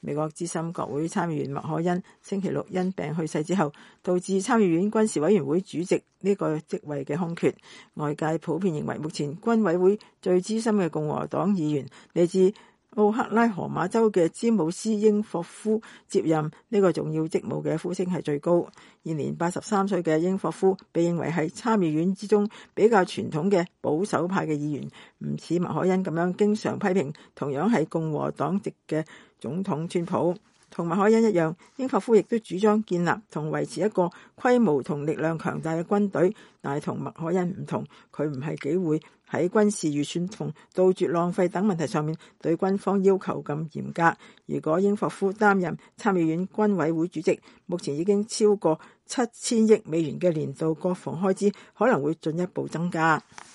美國資深國會參議員麥可恩星期六因病去世之後，導致參議院軍事委員會主席呢個職位嘅空缺。外界普遍認為，目前軍委會最資深嘅共和黨議員嚟自奧克拉荷馬州嘅詹姆斯英霍夫接任呢個重要職務嘅呼聲係最高。現年83歲嘅英霍夫被認為係參議院之中比較傳統嘅保守派嘅議員，唔似麥可恩咁樣經常批評同樣係共和黨籍嘅總統川普。同麥可恩一樣，英霍夫亦都主張建立同維持一個規模同力量強大嘅軍隊，但係同麥可恩唔同，佢唔係幾會喺軍事預算同杜絕浪費等問題上面對軍方要求咁嚴格。如果英霍夫擔任參議院軍委會主席，目前已經超過7000億美元嘅年度國防開支可能會進一步增加。